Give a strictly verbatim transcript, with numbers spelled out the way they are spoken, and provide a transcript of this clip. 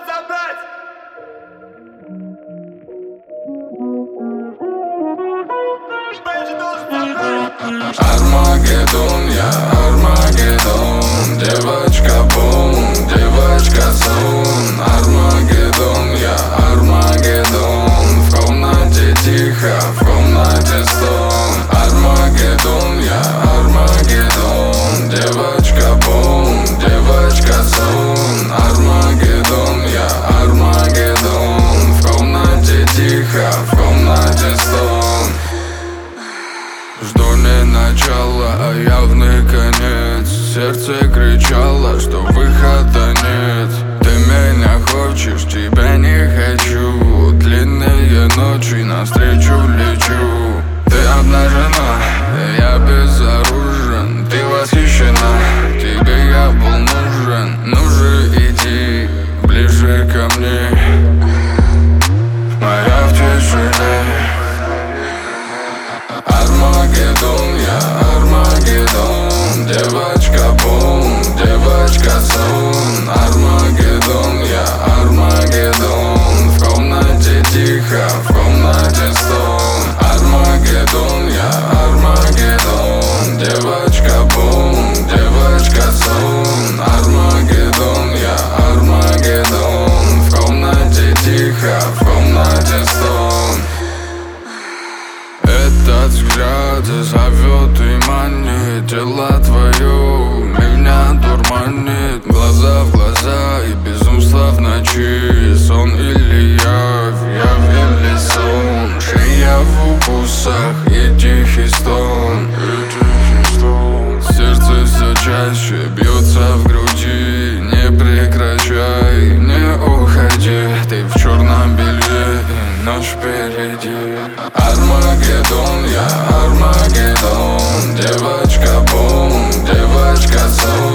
забрать. Армагеддон, я Армагеддон, девочка бум, девочка сон. Армагеддон, я Армагеддон, в комнате тихо, в комнате стон. Армагеддон, я Армагеддон, девочка бум, девочка сон. Армагеддон, я Армагеддон, в комнате тихо, в комнате стон. Жду не начало, а явный конец. Сердце кричало, что выхода нет. Ты меня хочешь, тебя не хочу. Длинные ночи, навстречу лечу. Ты обнажена, я безоружен. Ты восхищена, тебе я был нужен. Ну же иди ближе ко мне, моя в тишине. Армагеддон, я Армагеддон, девочка бум, девочка сон. Армагеддон, я Армагеддон, в комнате тихо, в комнате стон. Армагеддон, я Армагеддон, девочка бум, девочка сон. Армагеддон, я Армагеддон, в комнате тихо, в комнате стон. Этот взгляд зовет и манит, тело твое меня дурманит. Глаза в глаза и безумство в ночи. Сон или явь, явь или сон. Шея в укусах и тихий стон. Сердце все чаще бьется в груди. Не прекращай, не уходи. Ты в черном белье и ночь впереди. Армагеддон, я Армагеддон, девочка бум, девочка сон.